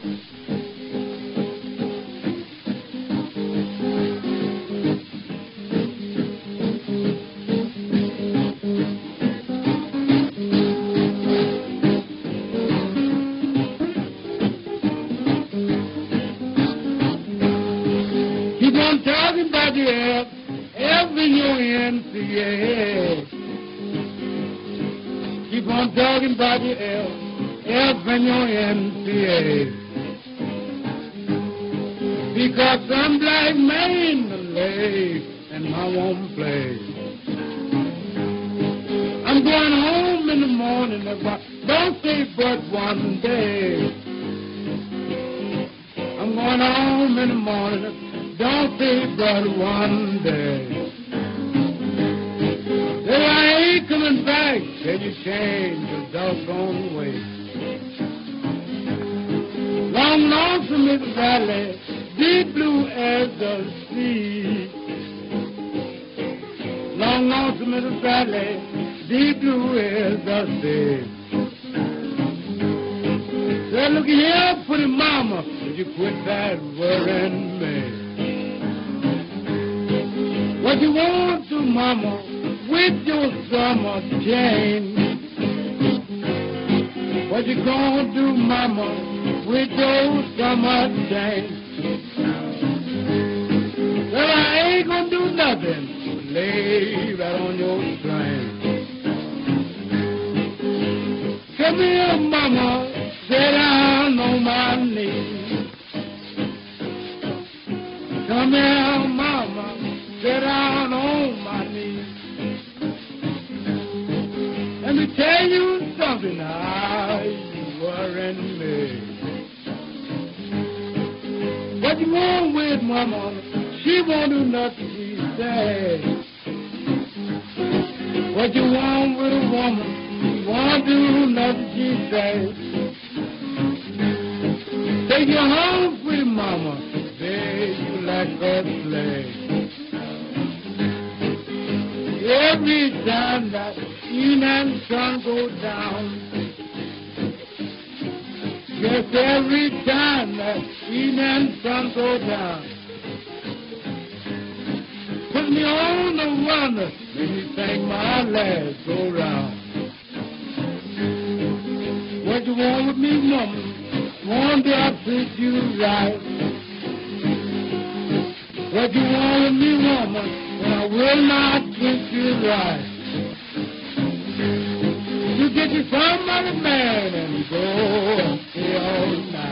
Keep on talking about the F-N-U-N-C-A. Keep on talking about the F-N-U-N-C-A. Because some black man to lay and I won't play. I'm going home in the morning, don't say but one day. I'm going home in the morning, don't say but one day. Then I ain't coming back till you change your doggone way. Long lonesome is the valley, deep blue as the sea. Long lonesome is the valley, deep blue as the sea. Say, look here, pretty mama, would you quit that worrying me? What you want to, mama, with your summer change? What you gonna do, mama, with your summer change? Well, I ain't gonna do nothing. Lay right on your train. Come here, mama, sit down on my knee. Come here, mama, sit down on my knee. Let me tell you something, now you worrying me. What you want with mama? She won't do nothing, she said. What you want with a woman? She won't do nothing, she said. Take you home, sweet mama, babe, you like a slave. Every time that evening sun goes down, yes, every time that evening sun goes down, put me on the run, make me think my legs go round. What you want with me, mama? One day I'll treat you right. What you want with me, woman? And I will not treat you right. You get you some other man and go and stay all night.